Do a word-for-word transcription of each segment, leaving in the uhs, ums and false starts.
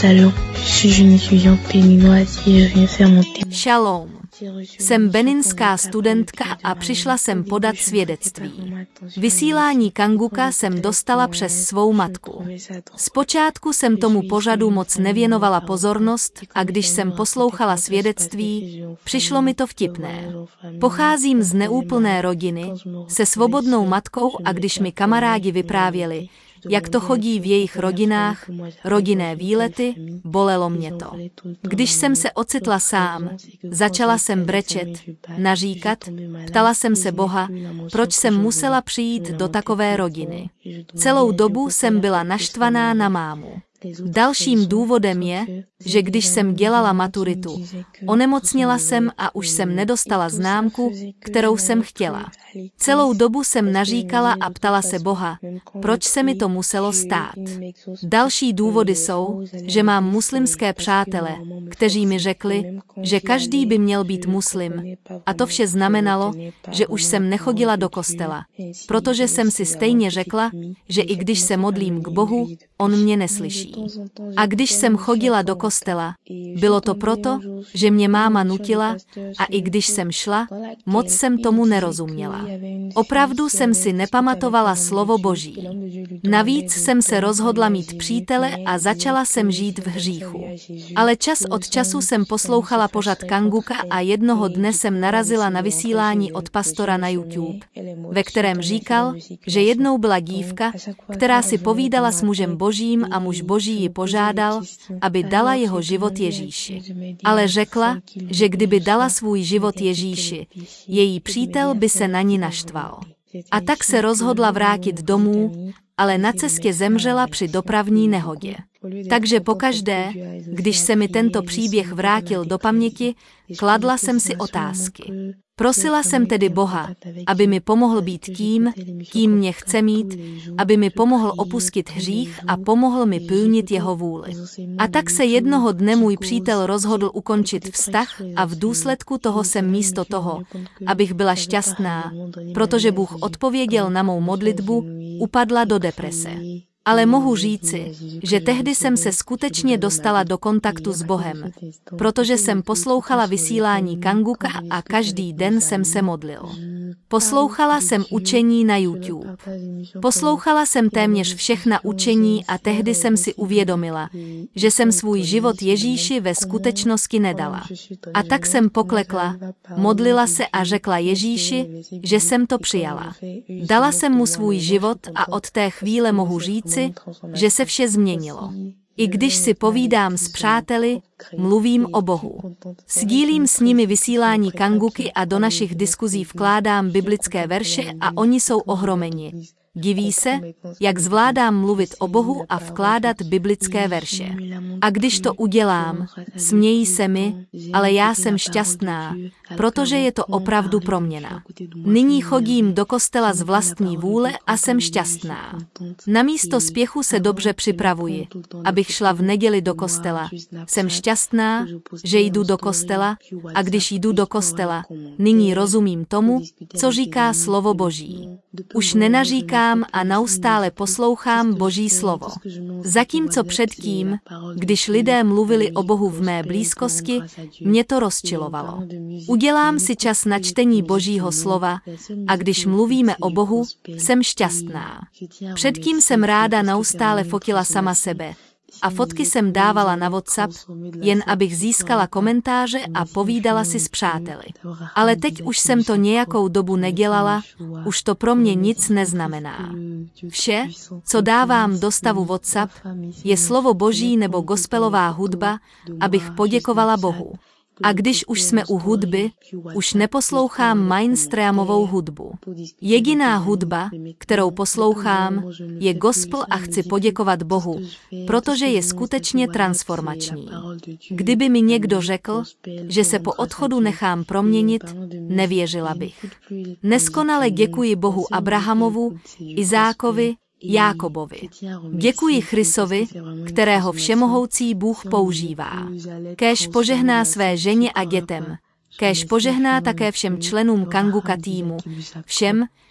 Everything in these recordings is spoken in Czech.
Shalom, je suis une étudiante béninoise et je viens faire mon témoignage. Shalom. Jsem beninská studentka a přišla jsem podat svědectví. Vysílání Kanguka jsem dostala přes svou matku. Zpočátku jsem tomu pořadu moc nevěnovala pozornost a když jsem poslouchala svědectví, přišlo mi to vtipné. Pocházím z neúplné rodiny, se svobodnou matkou a když mi kamarádi vyprávěli, jak to chodí v jejich rodinách, rodinné výlety, bolelo mě to. Když jsem se ocitla sám, začala jsem brečet, naříkat, ptala jsem se Boha, proč jsem musela přijít do takové rodiny. Celou dobu jsem byla naštvaná na mámu. Dalším důvodem je, že když jsem dělala maturitu, onemocněla jsem a už jsem nedostala známku, kterou jsem chtěla. Celou dobu jsem naříkala a ptala se Boha, proč se mi to muselo stát. Další důvody jsou, že mám muslimské přátele, kteří mi řekli, že každý by měl být muslim. A to vše znamenalo, že už jsem nechodila do kostela, protože jsem si stejně řekla, že i když se modlím k Bohu, on mě neslyší. A když jsem chodila do kostela, bylo to proto, že mě máma nutila a i když jsem šla, moc jsem tomu nerozuměla. Opravdu jsem si nepamatovala slovo Boží. Navíc jsem se rozhodla mít přítele a začala jsem žít v hříchu. Ale čas od času jsem poslouchala pořad Kanguka a jednoho dne jsem narazila na vysílání od pastora na YouTube, ve kterém říkal, že jednou byla dívka, která si povídala s mužem Božím a muž Boží ji požádal, aby dala jeho život Ježíši. Ale řekla, že kdyby dala svůj život Ježíši, její přítel by se na ní naštval. A tak se rozhodla vrátit domů, ale na cestě zemřela při dopravní nehodě. Takže pokaždé, když se mi tento příběh vrátil do paměti, kladla jsem si otázky. Prosila jsem tedy Boha, aby mi pomohl být tím, kým mě chce mít, aby mi pomohl opustit hřích a pomohl mi plnit jeho vůli. A tak se jednoho dne můj přítel rozhodl ukončit vztah a v důsledku toho jsem místo toho, abych byla šťastná, protože Bůh odpověděl na mou modlitbu, upadla do deprese. Ale mohu říci, že tehdy jsem se skutečně dostala do kontaktu s Bohem, protože jsem poslouchala vysílání Kanguka a každý den jsem se modlil. Poslouchala jsem učení na YouTube. Poslouchala jsem téměř všechna učení a tehdy jsem si uvědomila, že jsem svůj život Ježíši ve skutečnosti nedala. A tak jsem poklekla, modlila se a řekla Ježíši, že jsem to přijala. Dala jsem mu svůj život a od té chvíle mohu říci, že se vše změnilo. I když si povídám s přáteli, mluvím o Bohu. Sdílím s nimi vysílání Kanguky a do našich diskuzí vkládám biblické verše a oni jsou ohromeni. Diví se, jak zvládám mluvit o Bohu a vkládat biblické verše. A když to udělám, smějí se mi, ale já jsem šťastná, protože je to opravdu proměna. Nyní chodím do kostela z vlastní vůle a jsem šťastná. Namísto spěchu se dobře připravuji, abych šla v neděli do kostela. Jsem šťastná, že jdu do kostela a když jdu do kostela, nyní rozumím tomu, co říká slovo Boží. Už nenaříkám a neustále poslouchám Boží slovo. Zatímco předtím, když lidé mluvili o Bohu v mé blízkosti, mě to rozčilovalo. Udělám si čas na čtení Božího slova a když mluvíme o Bohu, jsem šťastná. Předtím jsem ráda neustále fotila sama sebe. A fotky jsem dávala na WhatsApp, jen abych získala komentáře a povídala si s přáteli. Ale teď už jsem to nějakou dobu nedělala, už to pro mě nic neznamená. Vše, co dávám do stavu WhatsApp, je slovo Boží nebo gospelová hudba, abych poděkovala Bohu. A když už jsme u hudby, už neposlouchám mainstreamovou hudbu. Jediná hudba, kterou poslouchám, je gospel a chci poděkovat Bohu, protože je skutečně transformační. Kdyby mi někdo řekl, že se po odchodu nechám proměnit, nevěřila bych. Neskonale děkuji Bohu Abrahamovu, Izákovi, Jákobovi. Děkuji Christovi, kterého všemohoucí Bůh používá. Kéž požehná své ženě a dětem. Kéž požehná také všem členům Kanguka týmu, všem,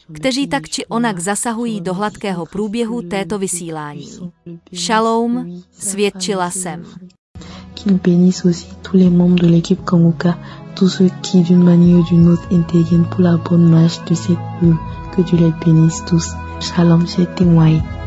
kteří tak či onak zasahují do hladkého průběhu této vysílání. Shalom, svědčila jsem. Qu'il bénisse aussi tous les membres de l'équipe Kanguka, tous ceux qui d'une manière ou d'une autre interviennent pour la bonne marche de cette œuvre. Que Dieu les bénisse tous. Shalom, Shetingwai.